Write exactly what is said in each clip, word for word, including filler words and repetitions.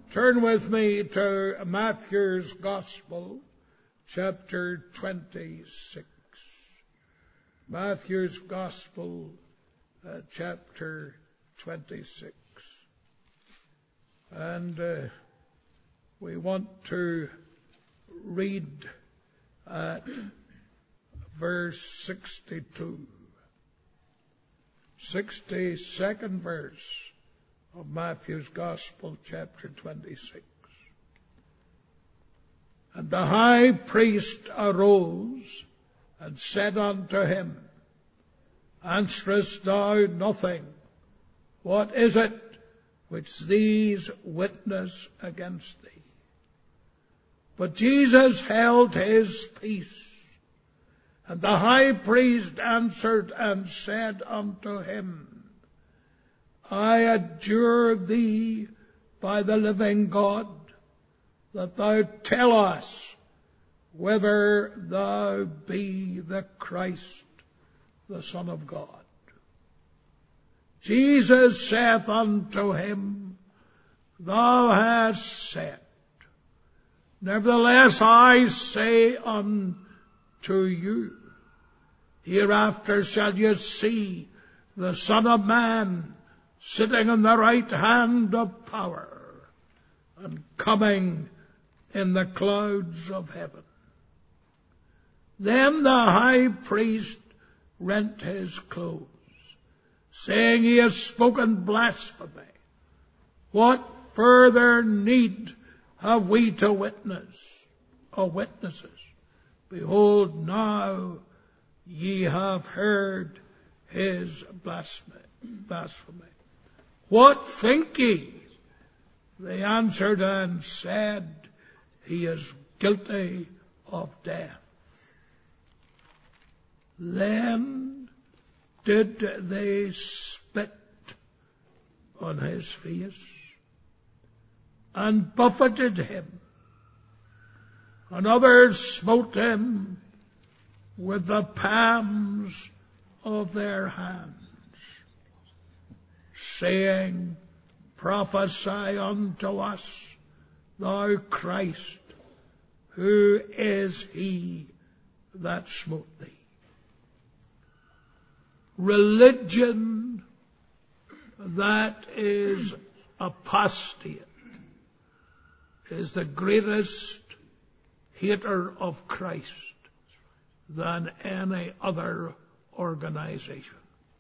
Turn with me to Matthew's Gospel, chapter twenty-six. Matthew's Gospel, uh, chapter twenty-six. And uh, we want to read at verse sixty-two. sixty-second verse of Matthew's Gospel, chapter twenty-six. And the high priest arose and said unto him, Answerest thou nothing? What is it which these witness against thee? But Jesus held his peace. And the high priest answered and said unto him, I adjure thee by the living God, that thou tell us whether thou be the Christ, the Son of God. Jesus saith unto him, Thou hast said. Nevertheless I say unto you, hereafter shall you see the Son of Man sitting on the right hand of power, and coming in the clouds of heaven. Then the high priest rent his clothes, saying, He has spoken blasphemy. What further need have we to witness, or witnesses? Behold, now ye have heard his blasphemy. blasphemy. What think ye? They answered and said, He is guilty of death. Then did they spit on his face, and buffeted him, and others smote him with the palms of their hands, saying, Prophesy unto us, thou Christ, who is he that smote thee? Religion that is apostate is the greatest hater of Christ than any other organization.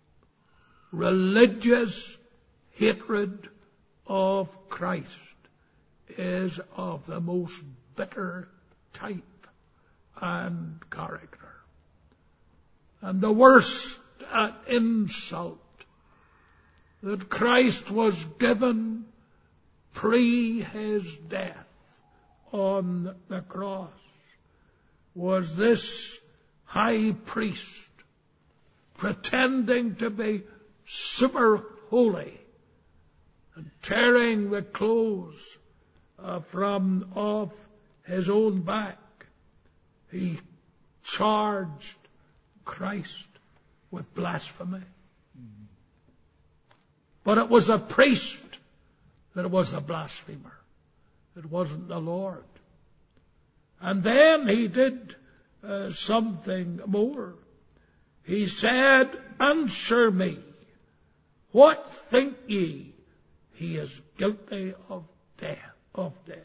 Religious hatred of Christ is of the most bitter type and character. And the worst at insult that Christ was given pre his death on the cross was this high priest pretending to be super holy and tearing the clothes uh, from off his own back. He charged Christ with blasphemy. Mm-hmm. But it was a priest that was a blasphemer. It wasn't the Lord. And then he did uh, something more. He said, Answer me. What think ye? He is guilty of death. Of death.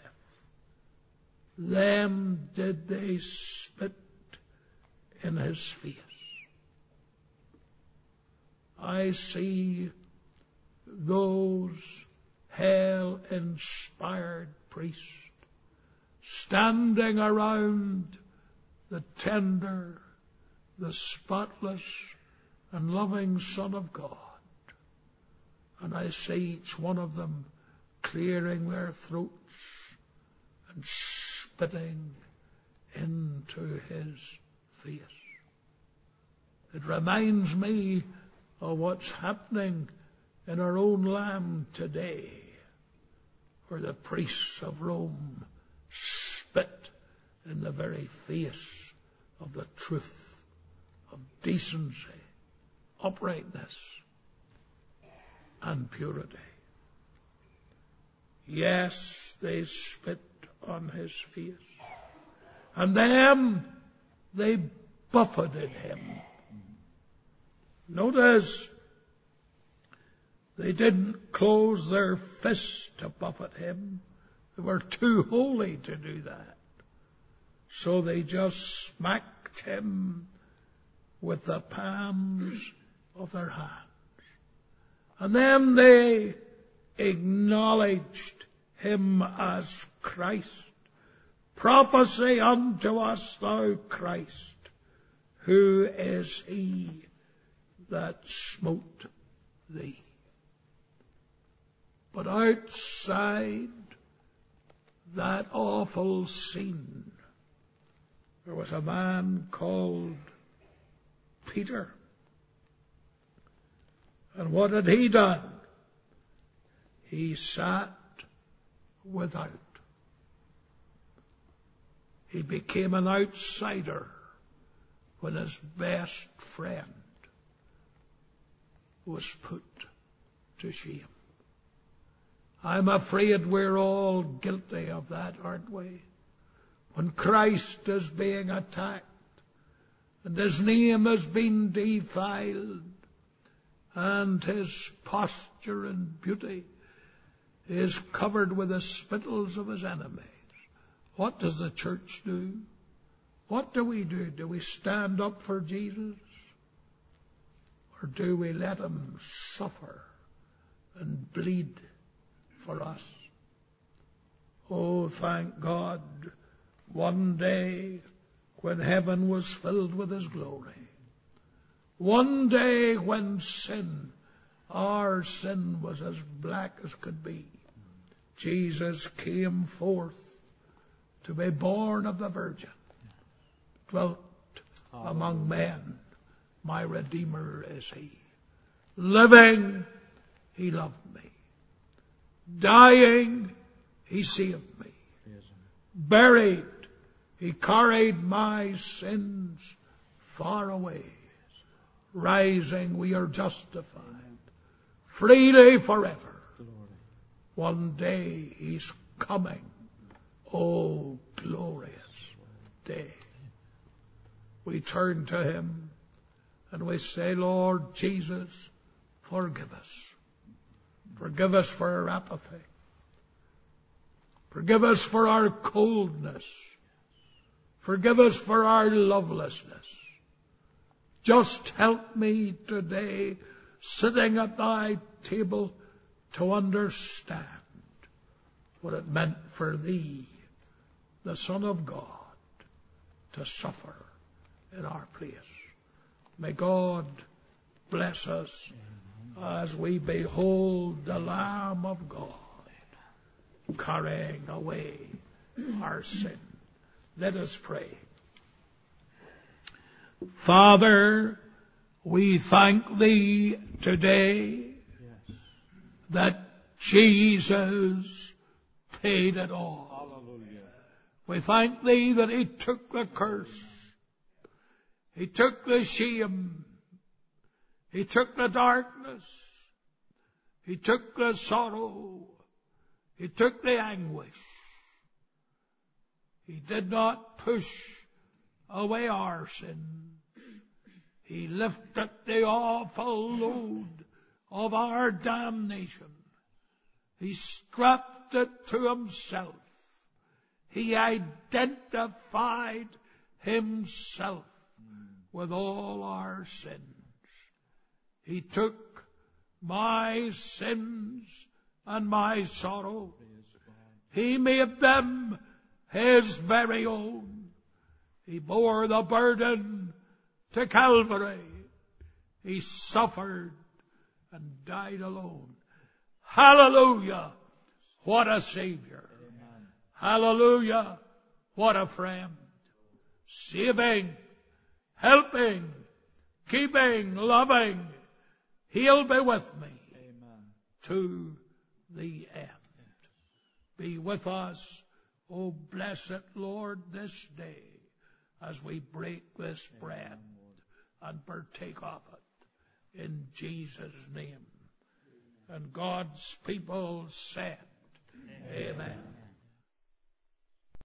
Then did they spit in his face. I see those hell-inspired priests standing around the tender, the spotless, and loving Son of God. And I see each one of them clearing their throats and spitting into his face. It reminds me of what's happening in our own land today, where the priests of Rome spit in the very face of the truth, of decency, uprightness, and purity. Yes, they spit on his face. And then they buffeted him. Notice, they didn't close their fists to buffet him. They were too holy to do that. So they just smacked him with the palms of their hands. And then they acknowledged him as Christ. Prophesy unto us, thou Christ, who is he that smote thee? But outside that awful scene, there was a man called Peter. And what had he done? He sat without. He became an outsider when his best friend was put to shame. I'm afraid we're all guilty of that, aren't we? When Christ is being attacked and his name has been defiled and his posture and beauty is covered with the spittles of his enemies, what does the church do? What do we do? Do we stand up for Jesus? Or do we let him suffer and bleed for us? Oh, thank God, one day when heaven was filled with his glory, one day when sin, our sin, was as black as could be, Jesus came forth to be born of the Virgin, dwelt among men. My Redeemer is he. Living, he loved me. Dying, he saved me. Buried, he carried my sins far away. Rising, we are justified. Freely forever. One day he's coming. Oh, glorious day. We turn to him and we say, Lord Jesus, forgive us. Forgive us for our apathy. Forgive us for our coldness. Forgive us for our lovelessness. Just help me today, sitting at thy table, to understand what it meant for thee, the Son of God, to suffer in our place. May God bless us as we behold the Lamb of God carrying away our sin. Let us pray. Father, we thank thee today that Jesus paid it all. Hallelujah. We thank thee that he took the curse. He took the shame. He took the darkness. He took the sorrow. He took the anguish. He did not push away our sins. He lifted the awful load of our damnation. He strapped it to himself. He identified himself with all our sins. He took my sins and my sorrow. He made them his very own. He bore the burden to Calvary. He suffered and died alone. Hallelujah! What a Savior. Amen. Hallelujah! What a friend. Saving, helping, keeping, loving. He'll be with me. Amen. To the end. Be with us, O blessed Lord, this day as we break this bread and partake of it in Jesus' name. And God's people said, Amen. Amen.